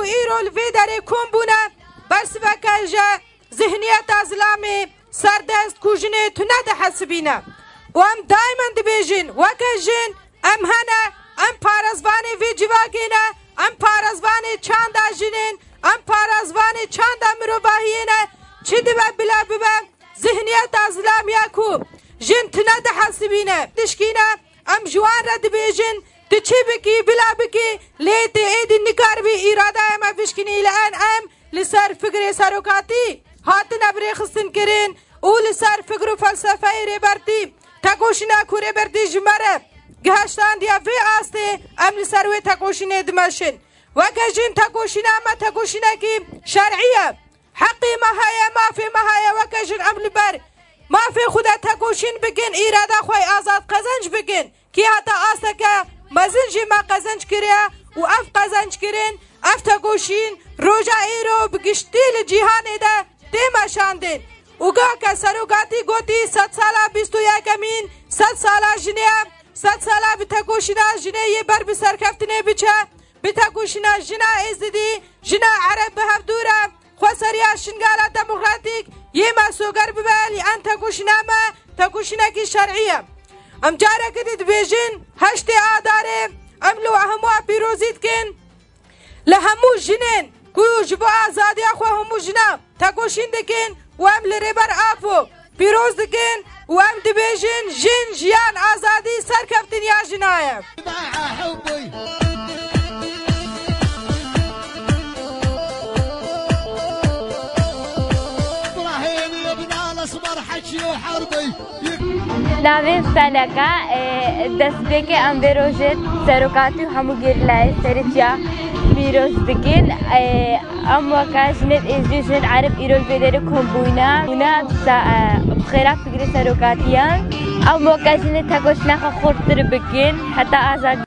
إيرو الفيداري كومبونا بس فكاجا ذهنية أزلامي سردست كوجني تنادى حسبينا وام دائما دبيجين وكاجين ام هنا ام پارزواني في جواگينا ام پارزواني چاندا جنين ام پارزواني چاندا مروباهينا چي دبا بلا ببا ذهنية أزلام ياكو جن تنادى حسبينا تشكينا ام جوان رد بيجين تشي بكي بلا بكي ليتي ايد النكار بي إرادة ما فيشكني لأن ام لسر فكر ساروكاتي هاتنا بريخستن كرين ولسر فكر فلسفة ريبرتي تاكوشنا كوري بردي جمرة گهشتان دیا في آسته ام لسر وي تاكوشنا دمشن وكجين تاكوشنا ما تاكوشنا كي شرعية حقي ما هيا ما في ما هيا وكجين ام لبر ما في خدا تاكوشين بكين إرادة خوي آزاد قزنج بكين كي هتا آسكا مزنجي ما قزنج كريا وأف قزنج كرين أف تاكوشين روجا إيرو بگشتي لجيهاني دا تيما شاندين وگا سروگاتی گوتی 100 سالا 21 امین 100 سالا جنیا 100 سالا بتاكوشنا جنيه بر بسركفتني بچا بتاكوشنا جنا ازدي جنا عرب بهبدورا خسريا شنغالا ديمقراطيك يما سوغر ببالي ان تاكوشنا ما تاكوشنا كي شرعيه ام جارا كدت بيجين هشتي آداري ام لو همو بيروزيت كن لهمو جنين كو جبو آزادي اخو همو جنا تاكوشين دكن وام لريبر آفو بيروز دكن وام دبيجن جن جيان آزادي سركفتن يا جنايب ناوی فلکا دستبیک ام بروجت سروکاتی همو گرلای سرچیا پیروز دکن ام وکاشنت ازدیشنت عرب ایرول بیدر کمبوینا اونا بخیرات فکر سروکاتیان ام وکاشنت تکوشناخ خورتر بکن حتی آزاد